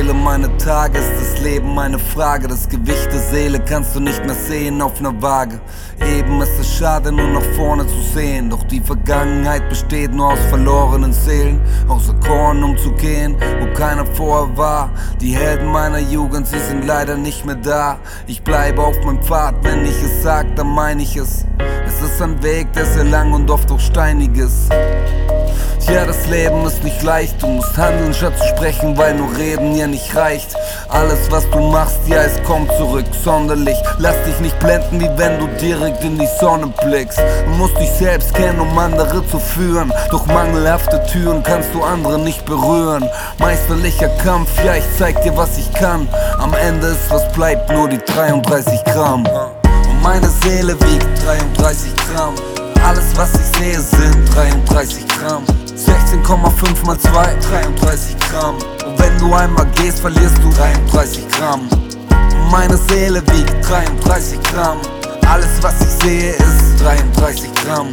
Seele, meine Tage, ist das Leben meine Frage. Das Gewicht der Seele kannst du nicht mehr sehen auf ner Waage. Eben ist es schade, nur nach vorne zu sehen. Doch die Vergangenheit besteht nur aus verlorenen Seelen. Außer Korn umzugehen, wo keiner vorher war. Die Helden meiner Jugend, sie sind leider nicht mehr da. Ich bleibe auf meinem Pfad, wenn ich es sag, dann meine ich es. Es ist ein Weg, der sehr lang und oft auch steinig ist. Ja, das Leben ist nicht leicht, du musst handeln statt zu sprechen, weil nur reden ja nicht reicht. Alles was du machst, ja es kommt zurück, sonderlich. Lass dich nicht blenden, wie wenn du direkt in die Sonne blickst. Du musst dich selbst kennen, um andere zu führen. Durch mangelhafte Türen kannst du andere nicht berühren. Meisterlicher Kampf, ja ich zeig dir was ich kann. Am Ende ist was bleibt, nur die 33 Gramm. Und meine Seele wiegt 33 Gramm. Alles was ich sehe sind 33 Gramm. 16,5 mal 2, 33 Gramm. Und wenn du einmal gehst, verlierst du 33 Gramm. Und meine Seele wiegt 33 Gramm. Alles was ich sehe ist 33 Gramm.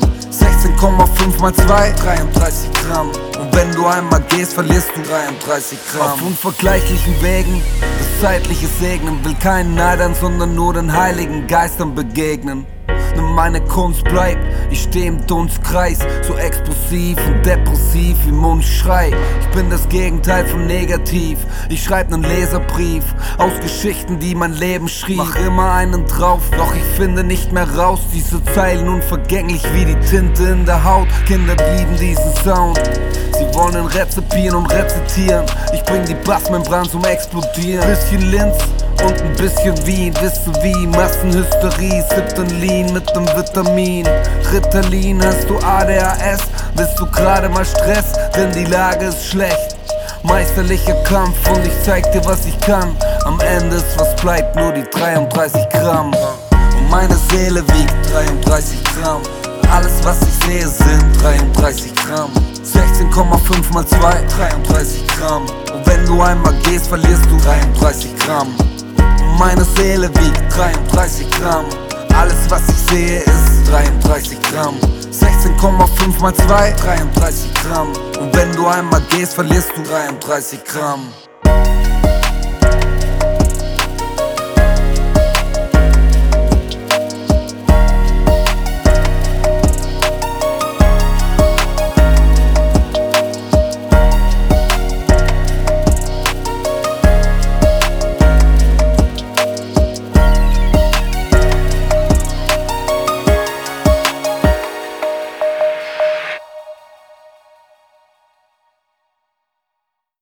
16,5 mal 2, 33 Gramm. Und wenn du einmal gehst, verlierst du 33 Gramm. Auf unvergleichlichen Wegen, das zeitliche Segnen. Will keinen neidern, sondern nur den heiligen Geistern begegnen. Nur meine Kunst bleibt, ich steh im Dunstkreis, so explosiv und depressiv wie Mundschrei. Ich bin das Gegenteil von negativ, ich schreib nen Leserbrief aus Geschichten, die mein Leben schrieb. Mach immer einen drauf, doch ich finde nicht mehr raus. Diese Zeilen unvergänglich wie die Tinte in der Haut. Kinder lieben diesen Sound, sie wollen rezipieren und rezitieren. Ich bring die Bassmembran zum Explodieren. Bisschen Linz und ein bisschen Wien, wisst ihr wie? Massenhysterie, siebten Lean mit dem Vitamin. Ritalin, hast du ADHS? Bist du gerade mal Stress? Denn die Lage ist schlecht. Meisterlicher Kampf und ich zeig dir was ich kann. Am Ende ist was bleibt, nur die 33 Gramm. Und meine Seele wiegt 33 Gramm. Alles was ich sehe sind 33 Gramm. 16,5 mal 2, 33 Gramm. Und wenn du einmal gehst, verlierst du 33 Gramm. Und meine Seele wiegt 33 Gramm. Alles was ich sehe ist 33 Gramm. 16,5 mal 2, 33 Gramm. Und wenn du einmal gehst, verlierst du 33 Gramm.